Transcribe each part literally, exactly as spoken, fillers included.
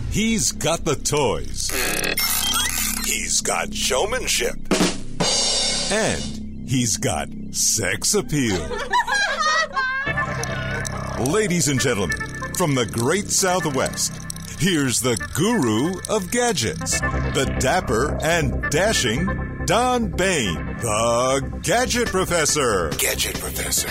He's got the toys. He's got showmanship. And he's got sex appeal. Ladies and gentlemen, from the great Southwest, here's the guru of gadgets, the dapper and dashing Don Bain, the Gadget Professor. Gadget Professor.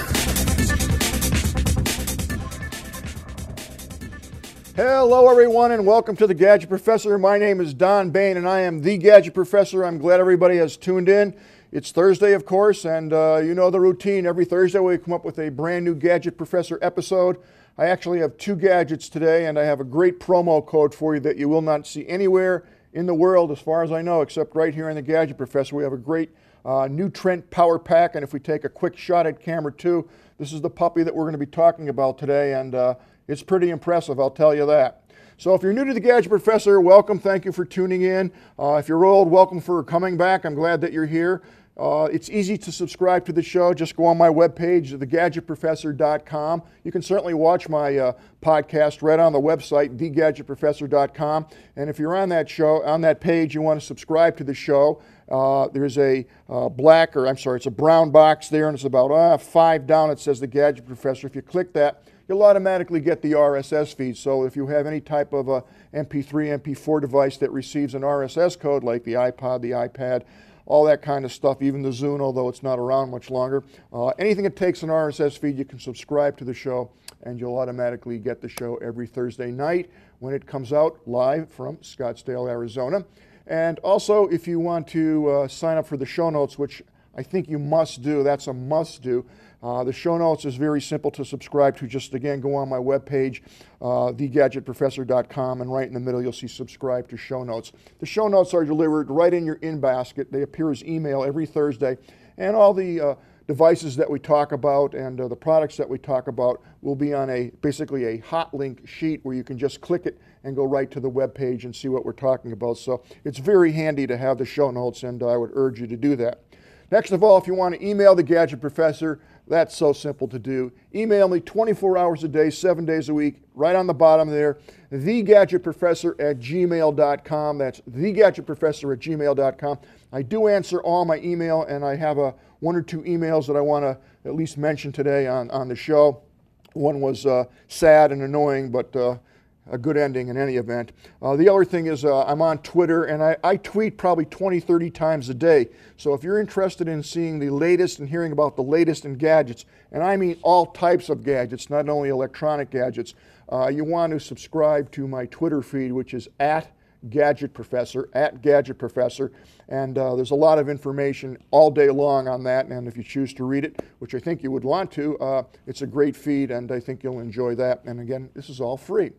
Hello, everyone, and welcome to the Gadget Professor. My name is Don Bain, and I am the Gadget Professor. I'm glad everybody has tuned in. It's Thursday, of course, and uh, you know the routine. Every Thursday we come up with a brand new Gadget Professor episode. I actually have two gadgets today, and I have a great promo code for you that you will not see anywhere in the world, as far as I know, except right here in the Gadget Professor. We have a great uh, new Trent Power Pack, and if we take a quick shot at camera two, this is the puppy that we're going to be talking about today, and uh, it's pretty impressive, I'll tell you that. So if you're new to the Gadget Professor, welcome. Thank you for tuning in. Uh, if you're old, welcome for coming back. I'm glad that you're here. Uh, it's easy to subscribe to the show. Just go on my webpage, the gadget professor dot com. You can certainly watch my uh, podcast right on the website, the gadget professor dot com. And if you're on that show, on that page, you want to subscribe to the show, uh, there's a uh, black, or I'm sorry, it's a brown box there, and it's about uh, five down. It says the Gadget Professor. If you click that, you'll automatically get the R S S feed. So if you have any type of a M P three, M P four device that receives an R S S code, like the iPod, the iPad, all that kind of stuff, even the Zune, although it's not around much longer, uh, anything that takes an R S S feed, you can subscribe to the show, and you'll automatically get the show every Thursday night when it comes out live from Scottsdale, Arizona. And also, if you want to uh, sign up for the show notes, which I think you must do, that's a must do. Uh, the show notes is very simple to subscribe to. Just, again, go on my webpage, uh, the gadget professor dot com, and right in the middle you'll see subscribe to show notes. The show notes are delivered right in your in-basket. They appear as email every Thursday, and all the uh, devices that we talk about and uh, the products that we talk about will be on a basically a hot link sheet where you can just click it and go right to the webpage and see what we're talking about. So it's very handy to have the show notes, and I would urge you to do that. Next of all, if you want to email the Gadget Professor, that's so simple to do. Email me twenty-four hours a day, seven days a week, right on the bottom there, the gadget professor at gmail dot com. That's the gadget professor at gmail dot com. I do answer all my email, and I have a, one or two emails that I want to at least mention today on, on the show. One was uh, sad and annoying, but uh, a good ending in any event. Uh, the other thing is uh, I'm on Twitter, and I, I tweet probably twenty, thirty times a day. So if you're interested in seeing the latest and hearing about the latest in gadgets, and I mean all types of gadgets, not only electronic gadgets, uh, you want to subscribe to my Twitter feed, which is at Gadget Professor, at Gadget Professor, and uh, there's a lot of information all day long on that, and if you choose to read it, which I think you would want to, uh, it's a great feed, and I think you'll enjoy that. And again, this is all free.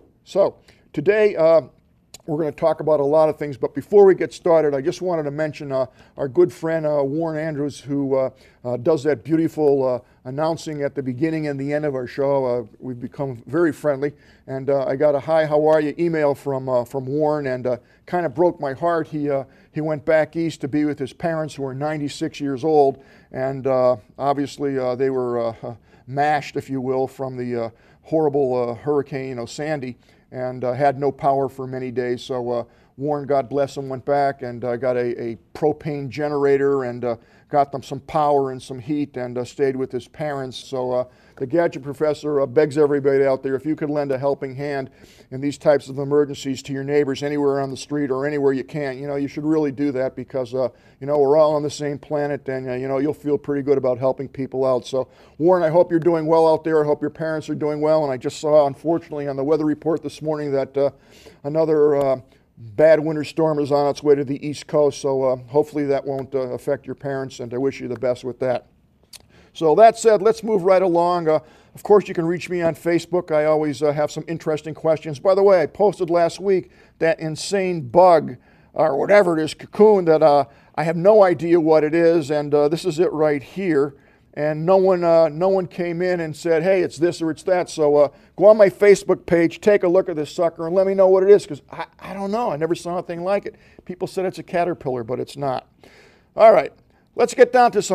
So today uh, we're going to talk about a lot of things, but before we get started, I just wanted to mention uh, our good friend uh, Warren Andrews, who uh, uh, does that beautiful uh, announcing at the beginning and the end of our show. Uh, we've become very friendly, and uh, I got a "Hi, how are you?" email from uh, from Warren, and uh, kind of broke my heart. He uh, he went back east to be with his parents, who are ninety-six years old, and uh, obviously uh, they were uh, mashed, if you will, from the uh, horrible uh, hurricane, you know, Sandy, and uh, had no power for many days. So uh, Warren, God bless him, went back and uh, got a, a propane generator and uh, got them some power and some heat, and uh, stayed with his parents. So uh, the Gadget Professor uh, begs everybody out there, if you could lend a helping hand in these types of emergencies to your neighbors anywhere on the street or anywhere you can, you know, you should really do that, because, uh, you know, we're all on the same planet, and, uh, you know, you'll feel pretty good about helping people out. So, Warren, I hope you're doing well out there. I hope your parents are doing well. And I just saw, unfortunately, on the weather report this morning that uh, another uh, bad winter storm is on its way to the East Coast. So uh, hopefully that won't uh, affect your parents, and I wish you the best with that. So that said, let's move right along. Uh, of course, you can reach me on Facebook. I always uh, have some interesting questions. By the way, I posted last week that insane bug, or whatever it is, cocoon, that uh, I have no idea what it is, and uh, this is it right here. And no one, uh, no one came in and said, hey, it's this or it's that. So uh, go on my Facebook page, take a look at this sucker, and let me know what it is, because I, I don't know. I never saw anything like it. People said it's a caterpillar, but it's not. All right, let's get down to some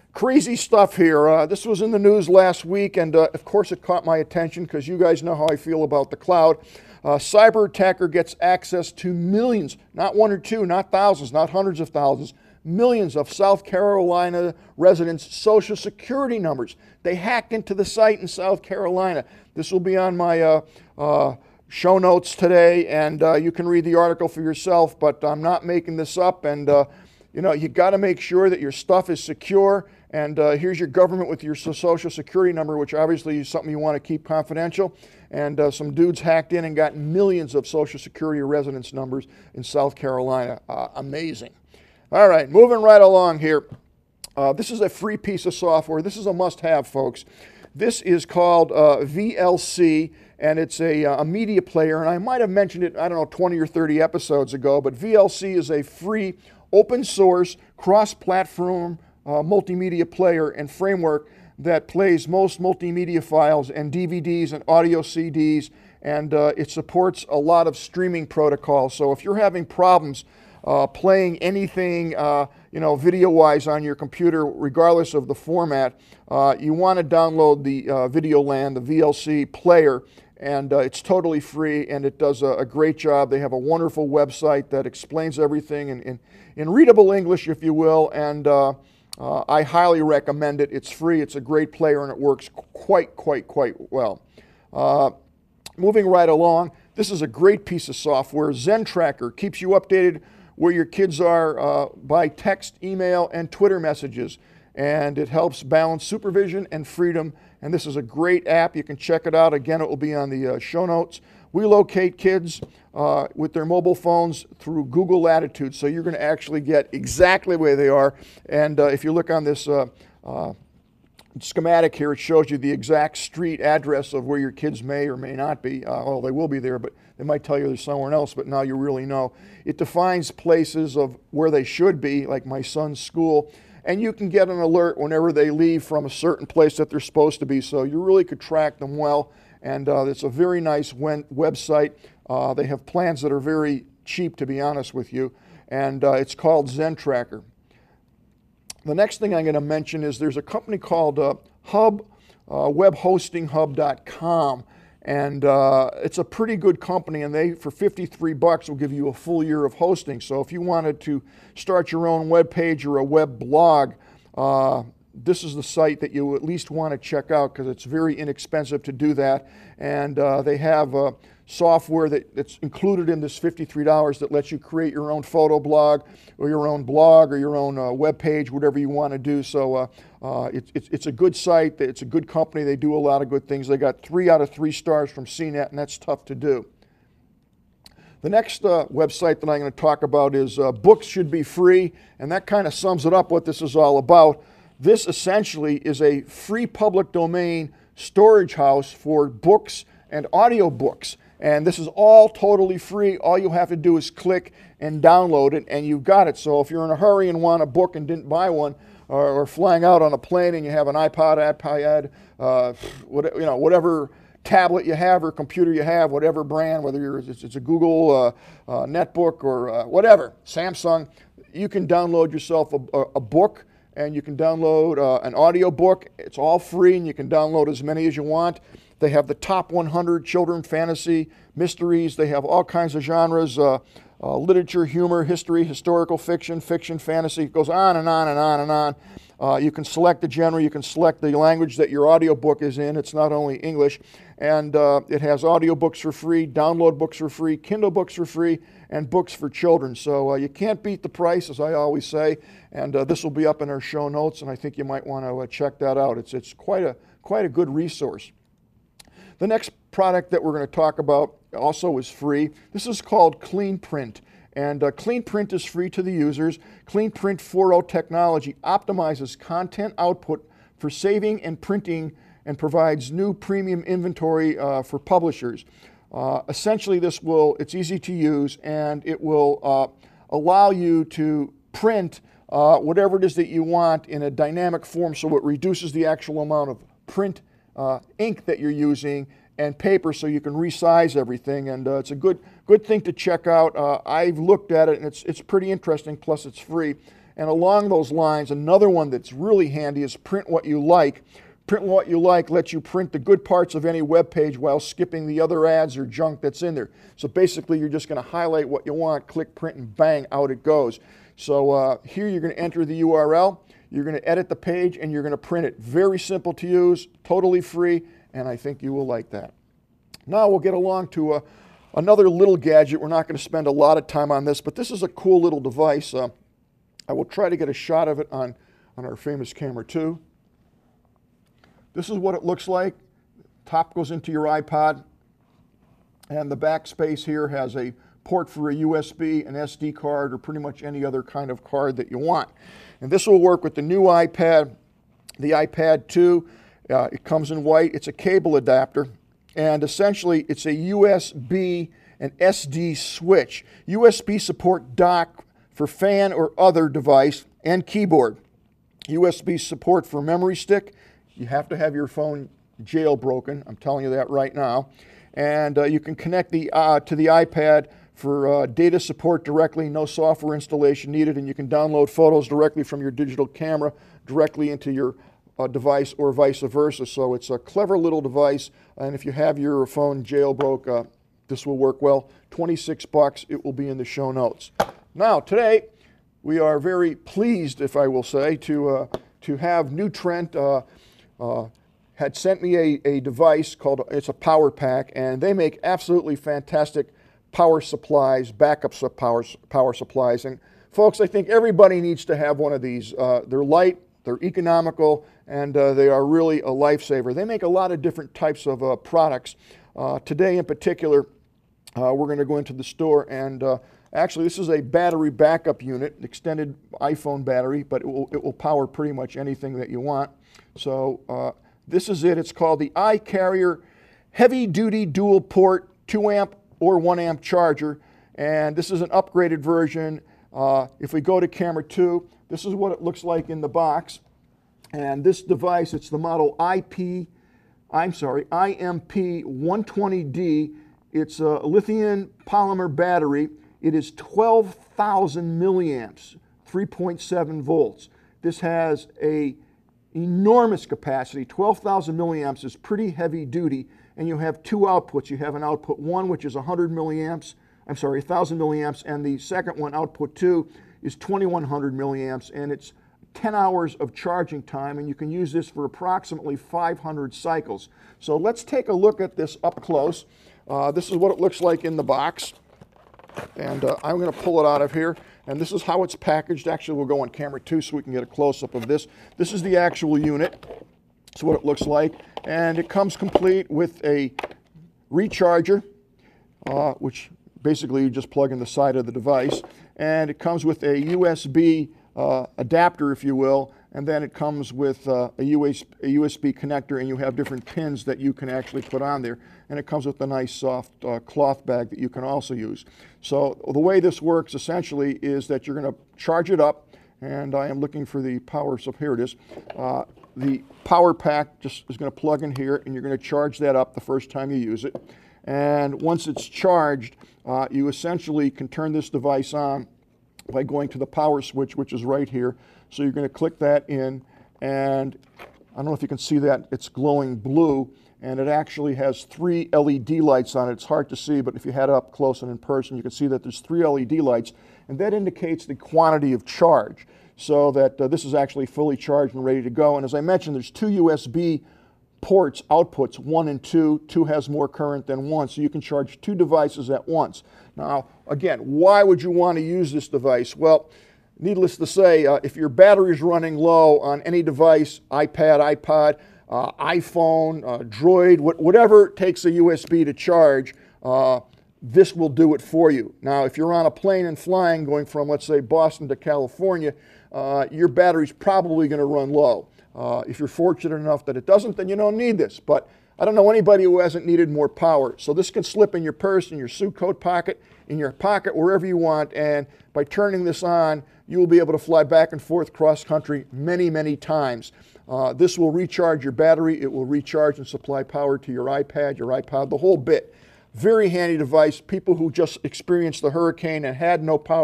Crazy stuff here. Uh, this was in the news last week, and uh, of course it caught my attention because you guys know how I feel about the cloud. Uh, cyber attacker gets access to millions, not one or two, not thousands, not hundreds of thousands, millions of South Carolina residents' social security numbers. They hacked into the site in South Carolina. This will be on my uh, uh, show notes today, and uh, you can read the article for yourself, but I'm not making this up, and uh, you know, you got to make sure that your stuff is secure. And uh, here's your government with your social security number, which obviously is something you want to keep confidential. And uh, some dudes hacked in and got millions of social security residence numbers in South Carolina. Uh, amazing. All right, moving right along here. Uh, this is a free piece of software. This is a must-have, folks. This is called uh, V L C, and it's a, a media player. And I might have mentioned it, I don't know, twenty or thirty episodes ago, but V L C is a free, open-source, cross-platform Uh, multimedia player and framework that plays most multimedia files and D V Ds and audio C Ds, and uh, it supports a lot of streaming protocols. So if you're having problems uh, playing anything, uh, you know, video-wise on your computer, regardless of the format, uh, you want to download the uh, Videoland, the V L C player, and uh, it's totally free, and it does a, a great job. They have a wonderful website that explains everything in, in, in readable English, if you will, and uh, Uh, I highly recommend it. It's free, it's a great player, and it works quite, quite, quite well. Uh, moving right along, this is a great piece of software. Zen Tracker keeps you updated where your kids are uh, by text, email, and Twitter messages. And it helps balance supervision and freedom. And this is a great app. You can check it out. Again, it will be on the uh, show notes. We locate kids uh, with their mobile phones through Google Latitude, so you're going to actually get exactly where they are. And uh, if you look on this uh, uh, schematic here, it shows you the exact street address of where your kids may or may not be. Uh, well, they will be there, but they might tell you they're somewhere else, but now you really know. It defines places of where they should be, like my son's school, and you can get an alert whenever they leave from a certain place that they're supposed to be, so you really could track them well. And uh, it's a very nice website. Uh, they have plans that are very cheap, to be honest with you. And uh, it's called Zen Tracker. The next thing I'm going to mention is there's a company called uh, Hub, uh, web hosting hub dot com. And uh, it's a pretty good company, and they, for fifty-three bucks, will give you a full year of hosting. So if you wanted to start your own web page or a web blog, uh, this is the site that you at least want to check out because it's very inexpensive to do that. And uh, they have uh, software that, that's included in this fifty-three dollars that lets you create your own photo blog or your own blog or your own uh, web page, whatever you want to do. So uh, uh, it, it's, it's a good site. It's a good company. They do a lot of good things. They got three out of three stars from C net, and that's tough to do. The next uh, website that I'm going to talk about is uh, Books Should Be Free, and that kind of sums it up what this is all about. This essentially is a free public domain storage house for books and audiobooks. And this is all totally free. All you have to do is click and download it, and you've got it. So if you're in a hurry and want a book and didn't buy one, or, or flying out on a plane and you have an iPod, iPad, uh, what, you know, whatever tablet you have or computer you have, whatever brand, whether you're, it's, it's a Google uh, uh, netbook or uh, whatever, Samsung, you can download yourself a, a, a book. And you can download uh, an audio book. It's all free, and you can download as many as you want. They have the top one hundred children fantasy mysteries. They have all kinds of genres, uh, uh, literature, humor, history, historical fiction, fiction, fantasy. It goes on and on and on and on. Uh, you can select the genre. You can select the language that your audiobook is in. It's not only English. And uh, it has audiobooks for free, download books for free, Kindle books for free, and books for children. So uh, you can't beat the price, as I always say. And uh, this will be up in our show notes, and I think you might want to uh, check that out. It's, it's quite a, quite a good resource. The next product that we're going to talk about also is free. This is called CleanPrint. And uh, CleanPrint is free to the users. CleanPrint four point oh technology optimizes content output for saving and printing and provides new premium inventory uh, for publishers. Uh, essentially, this will, it's easy to use, and it will uh, allow you to print uh, whatever it is that you want in a dynamic form, so it reduces the actual amount of print uh, ink that you're using and paper, so you can resize everything. And uh, it's a good good thing to check out. Uh, I've looked at it, and it's it's pretty interesting. Plus, it's free. And along those lines, another one that's really handy is Print What You Like. Print What You Like lets you print the good parts of any web page while skipping the other ads or junk that's in there. So basically, you're just going to highlight what you want, click print, and bang, out it goes. So uh, here you're going to enter the U R L, you're going to edit the page, and you're going to print it. Very simple to use, totally free, and I think you will like that. Now we'll get along to uh, another little gadget. We're not going to spend a lot of time on this, but this is a cool little device. Uh, I will try to get a shot of it on, on our famous camera two. This is what it looks like. Top goes into your iPod, and the back space here has a port for a U S B, an S D card, or pretty much any other kind of card that you want. And this will work with the new iPad, the iPad two. Uh, it comes in white. It's a cable adapter, and essentially it's a U S B and S D switch. U S B support dock for fan or other device and keyboard. U S B support for memory stick. You have to have your phone jailbroken. I'm telling you that right now. And uh, you can connect the uh, to the iPad for uh, data support directly, no software installation needed, and you can download photos directly from your digital camera directly into your uh, device or vice versa. So it's a clever little device, and if you have your phone jailbroke, uh, this will work well. twenty-six bucks, it will be in the show notes. Now, today, we are very pleased, if I will say, to, uh, to have Nutrient uh, uh, had sent me a, a device called, it's a power pack, and they make absolutely fantastic power supplies, backup power, power supplies. And folks, I think everybody needs to have one of these. Uh, they're light, they're economical, and uh, they are really a lifesaver. They make a lot of different types of uh, products. Uh, today in particular, uh, we're going to go into the store, and uh, actually this is a battery backup unit, extended iPhone battery, but it will, it will power pretty much anything that you want. So uh, this is it. It's called the iCarrier Heavy Duty Dual Port two amp or one amp charger, and this is an upgraded version. Uh, if we go to camera two, this is what it looks like in the box. And this device, it's the model I P, I'm sorry, I M P one twenty D. It's a lithium polymer battery. It is twelve thousand milliamps, three point seven volts. This has a enormous capacity. twelve thousand milliamps is pretty heavy duty, and you have two outputs. You have an output one, which is one hundred milliamps, I'm sorry, one thousand milliamps, and the second one, output two, is twenty-one hundred milliamps, and it's ten hours of charging time, and you can use this for approximately five hundred cycles. So let's take a look at this up close. Uh, this is what it looks like in the box, and uh, I'm going to pull it out of here. And this is how it's packaged. Actually, we'll go on camera two so we can get a close-up of this. This is the actual unit. That's what it looks like. And it comes complete with a recharger, uh, which basically you just plug in the side of the device. And it comes with a U S B uh, adapter, if you will. And then it comes with uh, a, U S B, a U S B connector, and you have different pins that you can actually put on there. And it comes with a nice soft uh, cloth bag that you can also use. So the way this works essentially is that you're going to charge it up, and I am looking for the power, so here it is. Uh, the power pack just is going to plug in here, and you're going to charge that up the first time you use it. And once it's charged, uh, you essentially can turn this device on by going to the power switch, which is right here. So you're going to click that in, and I don't know if you can see that, it's glowing blue, and it actually has three L E D lights on it. It's hard to see, but if you had it up close and in person, you can see that there's three L E D lights, and that indicates the quantity of charge, so that uh, this is actually fully charged and ready to go. And as I mentioned, there's two U S B ports, outputs, one and two. Two has more current than one, so you can charge two devices at once. Now, again, why would you want to use this device? Well, needless to say, uh, if your battery is running low on any device, iPad, iPod, uh, iPhone, uh, Droid, wh whatever takes a U S B to charge, uh, this will do it for you. Now, if you're on a plane and flying going from, let's say, Boston to California, uh, your battery's probably going to run low. Uh, if you're fortunate enough that it doesn't, then you don't need this. But I don't know anybody who hasn't needed more power. So this can slip in your purse, in your suit coat pocket, in your pocket, wherever you want. And by turning this on, you will be able to fly back and forth cross country many, many times. Uh, this will recharge your battery. It will recharge and supply power to your iPad, your iPod, the whole bit. Very handy device. People who just experienced the hurricane and had no power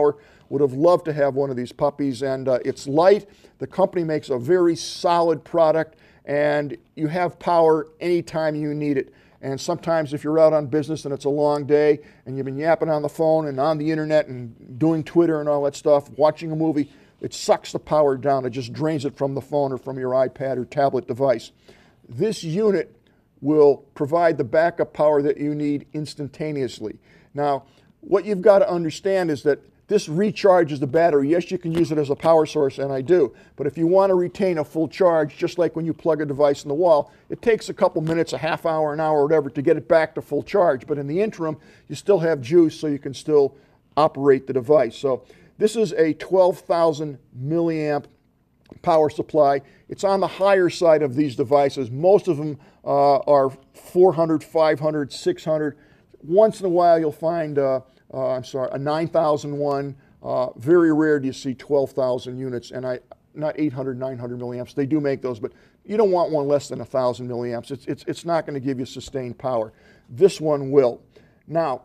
would have loved to have one of these puppies, and uh, it's light. The company makes a very solid product, and you have power anytime you need it. And sometimes if you're out on business and it's a long day and you've been yapping on the phone and on the internet and doing Twitter and all that stuff, watching a movie, it sucks the power down. It just drains it from the phone or from your iPad or tablet device. This unit will provide the backup power that you need instantaneously. Now, what you've got to understand is that this recharges the battery. Yes, you can use it as a power source, and I do. But if you want to retain a full charge, just like when you plug a device in the wall, it takes a couple minutes, a half hour, an hour, or whatever, to get it back to full charge. But in the interim, you still have juice, so you can still operate the device. So this is a twelve thousand milliamp power supply. It's on the higher side of these devices. Most of them uh, are four hundred, five hundred, six hundred. Once in a while, you'll find uh, Uh, I'm sorry, a nine thousand one. Uh, very rare do you see twelve thousand units, and I not eight hundred, nine hundred milliamps. They do make those, but you don't want one less than one thousand milliamps. It's, it's, it's not going to give you sustained power. This one will. Now,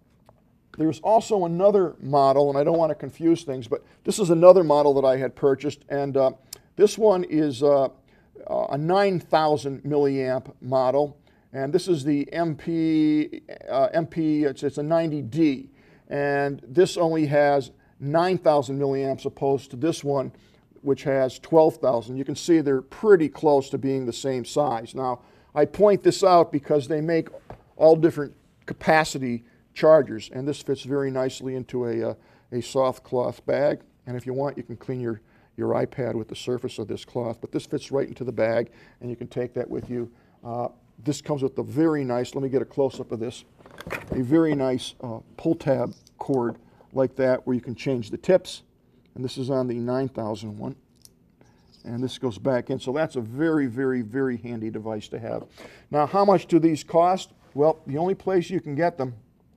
there's also another model, and I don't want to confuse things, but this is another model that I had purchased, and uh, this one is uh, a nine thousand milliamp model, and this is the M P, uh, M P it's, it's a ninety D. And this only has nine thousand milliamps opposed to this one, which has twelve thousand. You can see they're pretty close to being the same size. Now, I point this out because they make all different capacity chargers, and this fits very nicely into a, uh, a soft cloth bag. And if you want, you can clean your, your iPad with the surface of this cloth, but this fits right into the bag, and you can take that with you. Uh, this comes with a very nice, let me get a close-up of this, a very nice uh, pull tab cord like that where you can change the tips, and this is on the nine thousand one, and this goes back in, so that's a very, very, very handy device to have. Now, how much do these cost? Well, the only place you can get them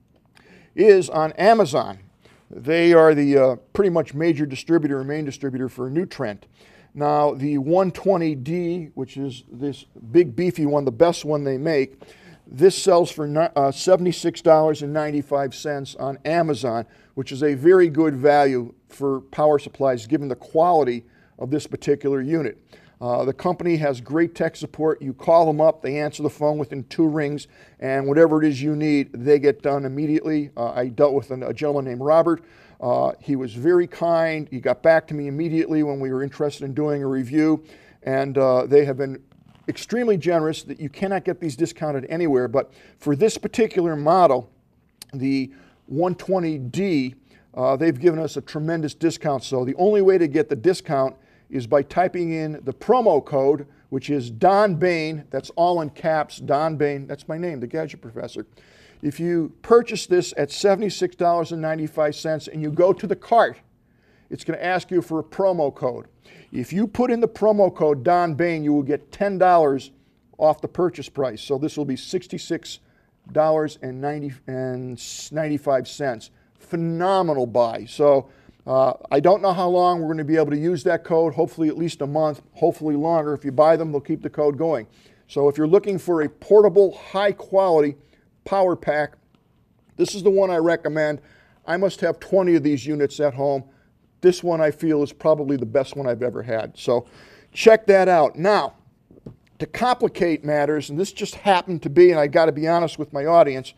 is on Amazon. They are the uh, pretty much major distributor or main distributor for Nutrient. Now, the one twenty D, which is this big beefy one, the best one they make, this sells for uh, seventy-six dollars and ninety-five cents on Amazon, which is a very good value for power supplies given the quality of this particular unit. Uh, the company has great tech support. You call them up, they answer the phone within two rings, and whatever it is you need, they get done immediately. Uh, I dealt with a gentleman named Robert. Uh, he was very kind. He got back to me immediately when we were interested in doing a review, and uh, they have been extremely generous. That you cannot get these discounted anywhere, but for this particular model, the one twenty D, uh, they've given us a tremendous discount. So the only way to get the discount is by typing in the promo code, which is Don Bain. That's all in caps, Don Bain. That's my name, the Gadget Professor. If you purchase this at seventy-six dollars and ninety-five cents and you go to the cart, it's going to ask you for a promo code. If you put in the promo code Don Bain, you will get ten dollars off the purchase price. So this will be sixty-six dollars and ninety-five cents. Phenomenal buy. So uh, I don't know how long we're going to be able to use that code. Hopefully at least a month, hopefully longer. If you buy them, they'll keep the code going. So if you're looking for a portable, high quality power pack, this is the one I recommend. I must have twenty of these units at home. This one I feel is probably the best one I've ever had. So check that out. Now, to complicate matters, and this just happened to be, and I got to be honest with my audience,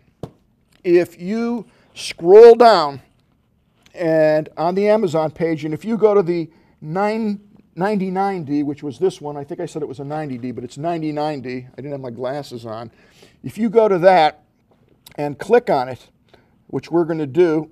if you scroll down and on the Amazon page, and if you go to the nine ninety-nine D, which was this one, I think I said it was a ninety D, but it's ninety-nine D. I didn't have my glasses on. If you go to that and click on it, which we're going to do,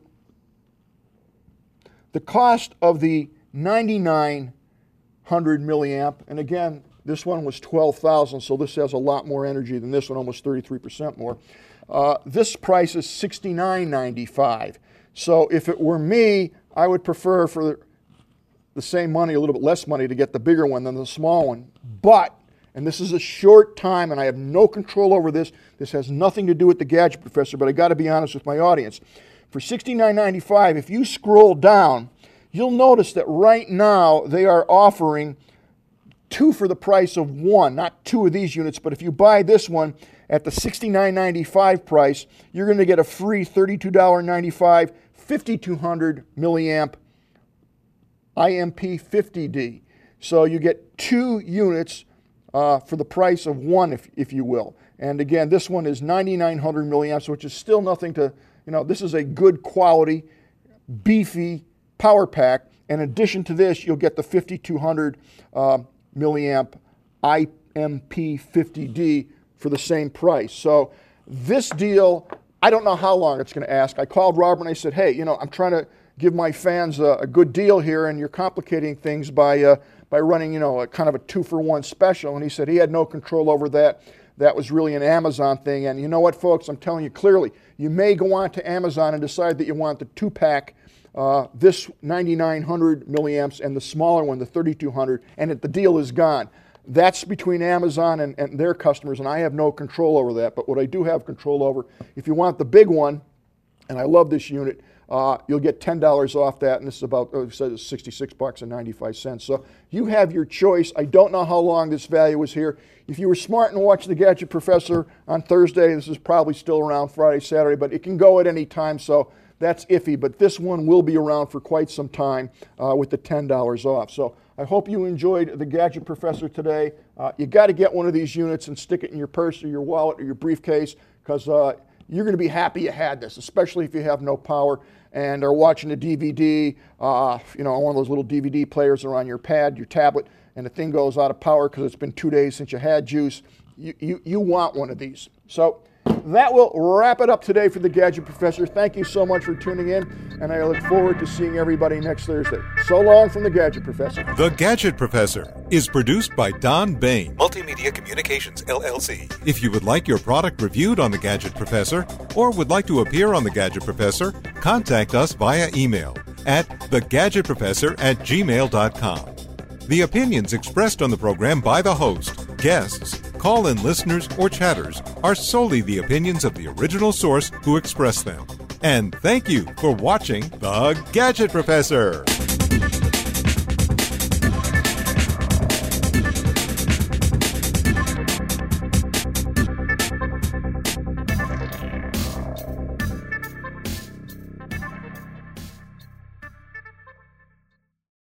the cost of the ninety-nine hundred milliamp, and again, this one was twelve thousand, so this has a lot more energy than this one, almost thirty-three percent more. Uh, this price is sixty-nine ninety-five. So if it were me, I would prefer for the same money, a little bit less money, to get the bigger one than the small one. But, and this is a short time, and I have no control over this. This has nothing to do with the Gadget Professor, but I got to be honest with my audience. For sixty-nine ninety-five, if you scroll down, you'll notice that right now they are offering two for the price of one. Not two of these units, but if you buy this one at the sixty-nine ninety-five price, you're going to get a free thirty-two ninety-five fifty-two hundred milliamp I M P fifty D. So you get two units uh, for the price of one, if, if you will. And again, this one is ninety-nine hundred milliamps, which is still nothing to, you know, this is a good quality, beefy power pack. In addition to this, you'll get the fifty-two hundred uh, milliamp I M P fifty D for the same price. So this deal, I don't know how long it's going to ask. I called Robert and I said, hey, you know, I'm trying to give my fans a, a good deal here, and you're complicating things by uh, by running, you know, a kind of a two-for-one special. And he said he had no control over that. That was really an Amazon thing. And you know what, folks? I'm telling you clearly, you may go on to Amazon and decide that you want the two-pack, uh, this ninety-nine hundred milliamps, and the smaller one, the thirty-two hundred, and it, the deal is gone. That's between Amazon and, and their customers, and I have no control over that. But what I do have control over, if you want the big one, and I love this unit, uh, you'll get ten dollars off that, and this is about, oh, it says sixty-six bucks and ninety-five cents. So you have your choice. I don't know how long this value is here. If you were smart and watched The Gadget Professor on Thursday, this is probably still around Friday, Saturday, but it can go at any time, so that's iffy. But this one will be around for quite some time uh, with the ten dollars off. So I hope you enjoyed The Gadget Professor today. Uh, you got to get one of these units and stick it in your purse or your wallet or your briefcase, because uh, you're going to be happy you had this, especially if you have no power and are watching a D V D, uh, you know, one of those little D V D players that are on your pad, your tablet, and the thing goes out of power because it's been two days since you had juice. You, you, you want one of these. So that will wrap it up today for The Gadget Professor. Thank you so much for tuning in, and I look forward to seeing everybody next Thursday. So long from The Gadget Professor. The Gadget Professor is produced by Don Bain, Multimedia Communications, L L C. If you would like your product reviewed on The Gadget Professor or would like to appear on The Gadget Professor, contact us via email at the gadget professor at gmail dot com. The opinions expressed on the program by the host, guests, call-in listeners, or chatters are solely the opinions of the original source who expressed them. And thank you for watching The Gadget Professor.